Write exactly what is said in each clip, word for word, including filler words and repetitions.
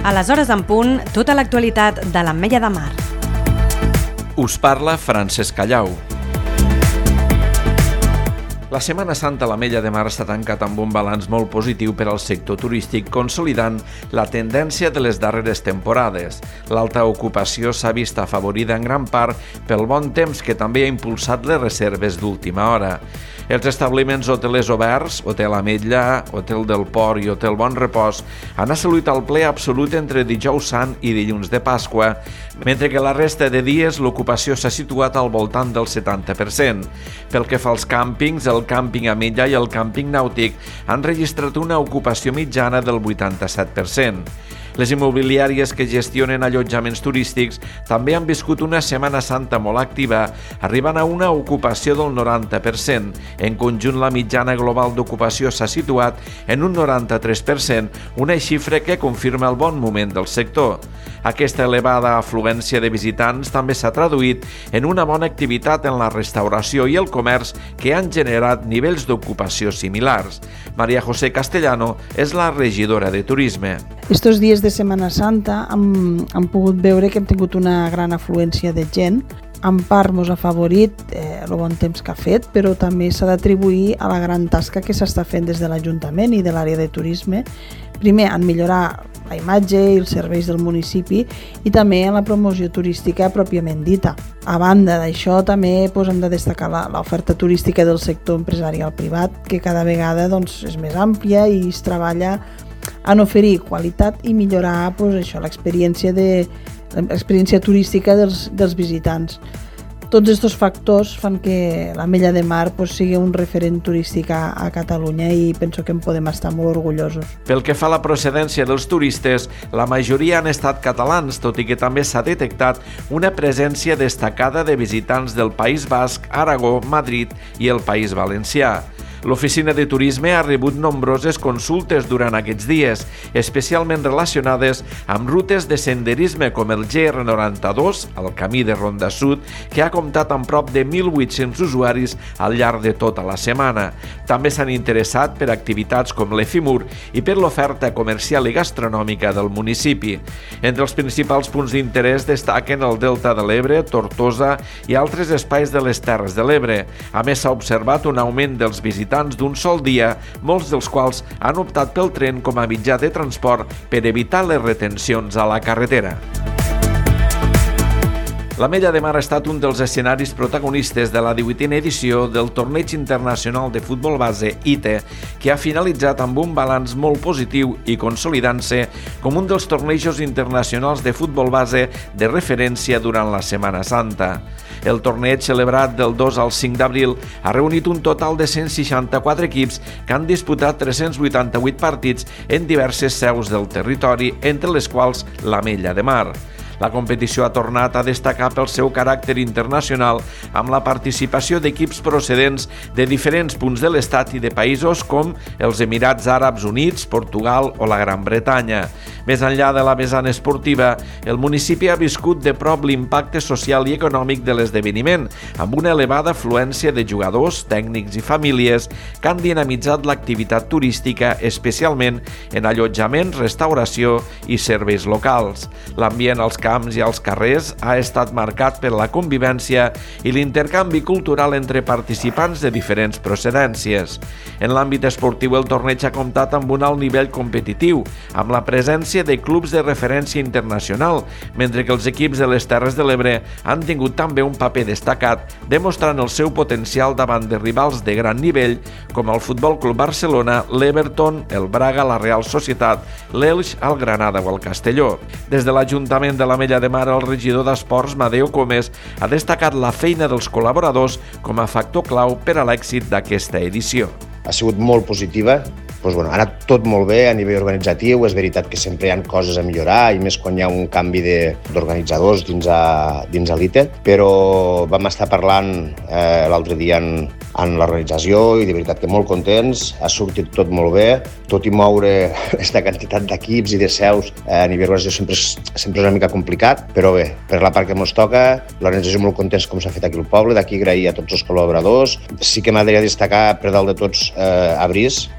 A les hores en punt, tota l'actualitat de l'Ametlla de Mar. Us parla Francesc Callau. La Setmana Santa a l'Ametlla de Mar s'ha tancat amb un balanç molt positiu per al sector turístic, consolidant la tendència de les darreres temporades. L'alta ocupació s'ha vist afavorida en gran part pel bon temps que també ha impulsat les reserves d'última hora. Els establiments hotelers oberts, Hotel Ametlla, Hotel del Port i Hotel Bon Repòs, han assolit el ple absolut entre dijous sant i dilluns de Pasqua, mentre que la resta de dies l'ocupació s'ha situat al voltant del setanta per cent. Pel que fa als càmpings, el càmping Ametlla i el càmping nàutic han registrat una ocupació mitjana del vuitanta-set per cent. Les immobiliàries que gestionen allotjaments turístics també han viscut una Setmana Santa molt activa, arribant a una ocupació del noranta per cent. En conjunt, la mitjana global d'ocupació s'ha situat en un noranta-tres per cent, una xifra que confirma el bon moment del sector. Aquesta elevada afluència de visitants també s'ha traduït en una bona activitat en la restauració i el comerç que han generat nivells d'ocupació similars. María José Castellano és la regidora de Turisme. Estos dies de Setmana Santa hem, hem pogut veure que hem tingut una gran afluència de gent. En part ens ha afavorit eh, el bon temps que ha fet, però també s'ha d'atribuir a la gran tasca que s'està fent des de l'Ajuntament i de l'àrea de turisme. Primer, en millorar la imatge i els serveis del municipi i també en la promoció turística pròpiament dita. A banda d'això, també doncs, hem de destacar l'oferta turística del sector empresarial privat, que cada vegada doncs, és més àmplia i es treballa en oferir qualitat i millorar doncs, això, l'experiència de, l'experiència turística dels, dels visitants. Tots aquests factors fan que l'Ametlla de Mar doncs, sigui un referent turístic a, a Catalunya i penso que en podem estar molt orgullosos. Pel que fa a la procedència dels turistes, la majoria han estat catalans, tot i que també s'ha detectat una presència destacada de visitants del País Basc, Aragó, Madrid i el País Valencià. L'Oficina de Turisme ha rebut nombroses consultes durant aquests dies, especialment relacionades amb rutes de senderisme com el G R noranta-dos, el Camí de Ronda Sud, que ha comptat amb prop de mil vuit-cents usuaris al llarg de tota la setmana. També s'han interessat per activitats com l'Efimur i per l'oferta comercial i gastronòmica del municipi. Entre els principals punts d'interès destaquen el Delta de l'Ebre, Tortosa i altres espais de les Terres de l'Ebre. A més, s'ha observat un augment dels visitants d'un sol dia, molts dels quals han optat pel tren com a mitjà de transport per evitar les retencions a la carretera. L'Ametlla de Mar ha estat un dels escenaris protagonistes de la divuitena edició del Torneig Internacional de Futbol Base I T E, que ha finalitzat amb un balanç molt positiu i consolidant-se com un dels tornejos internacionals de futbol base de referència durant la Setmana Santa. El torneig, celebrat del dos al cinc d'abril, ha reunit un total de cent seixanta-quatre equips que han disputat tres-cents vuitanta-vuit partits en diverses seus del territori, entre les quals l'Ametlla de Mar. La competició ha tornat a destacar pel seu caràcter internacional amb la participació d'equips procedents de diferents punts de l'estat i de països com els Emirats Àrabs Units, Portugal o la Gran Bretanya. Més enllà de la vessant esportiva, el municipi ha viscut de prop l'impacte social i econòmic de l'esdeveniment, amb una elevada afluència de jugadors, tècnics i famílies que han dinamitzat l'activitat turística, especialment en allotjaments, restauració i serveis locals. L'ambient als camps i als carrers ha estat marcat per la convivència i l'intercanvi cultural entre participants de diferents procedències. En l'àmbit esportiu, el torneig ha comptat amb un alt nivell competitiu, amb la presència de clubs de referència internacional, mentre que els equips de les Terres de l'Ebre han tingut també un paper destacat, demostrant el seu potencial davant de rivals de gran nivell com el Futbol Club Barcelona, l'Everton, el Braga, la Real Societat, l'Elx, el Granada o el Castelló. Des de l'Ajuntament de l'Ametlla de Mar, el regidor d'Esports, Madeo Comes, ha destacat la feina dels col·laboradors com a factor clau per a l'èxit d'aquesta edició. Ha sigut molt positiva. Doncs, bueno, ha anat tot molt bé a nivell organitzatiu, és veritat que sempre hi ha coses a millorar i més quan hi ha un canvi d'organitzadors dins, a, dins a l'I T E, però vam estar parlant eh, l'altre dia en, en l'organització i de veritat que molt contents, ha sortit tot molt bé, tot i moure aquesta quantitat d'equips i de seus eh, a nivell organització sempre és, sempre és una mica complicat, però bé, per la part que ens toca, l'organització molt contents com s'ha fet aquí al poble, d'aquí agrair a tots els col·laboradors. Sí que m'agradaria destacar per dalt de tots eh, a Brice,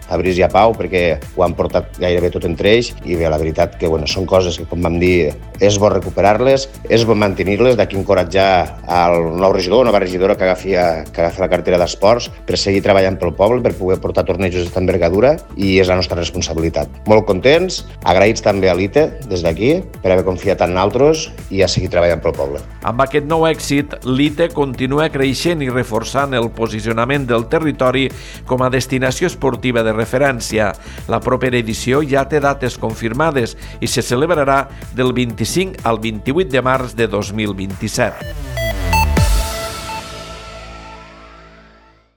a Bris i a Pau, perquè ho han portat gairebé tot entre ells, i bé, la veritat que bueno, són coses que, com vam dir, és bo recuperar-les, és bo mantenir-les, d'aquí encoratjar al nou regidor, nova regidora que agafi, que agafi la cartera d'esports per seguir treballant pel poble, per poder portar tornejos d'esta envergadura, i és la nostra responsabilitat. Molt contents, agraïts també a l'I T E des d'aquí per haver confiat en nosaltres i a seguir treballant pel poble. Amb aquest nou èxit, l'I T E continua creixent i reforçant el posicionament del territori com a destinació esportiva de referència. La propera edició ja té dates confirmades i se celebrarà del vint-i-cinc al vint-i-vuit de març de dos mil vint-i-set.